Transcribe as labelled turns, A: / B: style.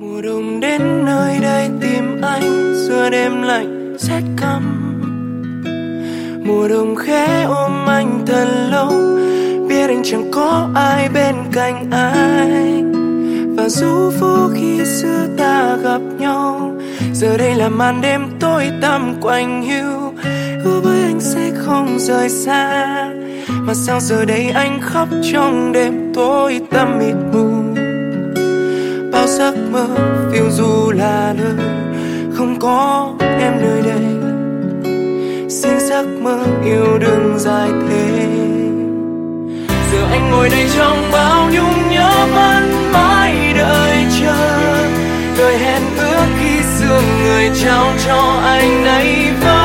A: Mùa đông đến nơi đây tìm anh, giữa đêm lạnh rét căm. Mùa đông khẽ ôm anh thật lâu, biết anh chẳng có ai bên cạnh anh. Và dù vô khi xưa ta gặp nhau, giờ đây là màn đêm tối tăm quạnh hiu. Hứa với anh sẽ không rời xa, mà sao giờ đây anh khóc trong đêm tối tăm mịt mù. Bao giấc mơ phiêu du là nơi không có em nơi đây. Xin giấc mơ yêu đừng dài thế. Giờ anh ngồi đây trong bao nhung nhớ vẫn mãi đợi chờ. Lời hẹn ước khi xưa người trao cho anh nay vẫn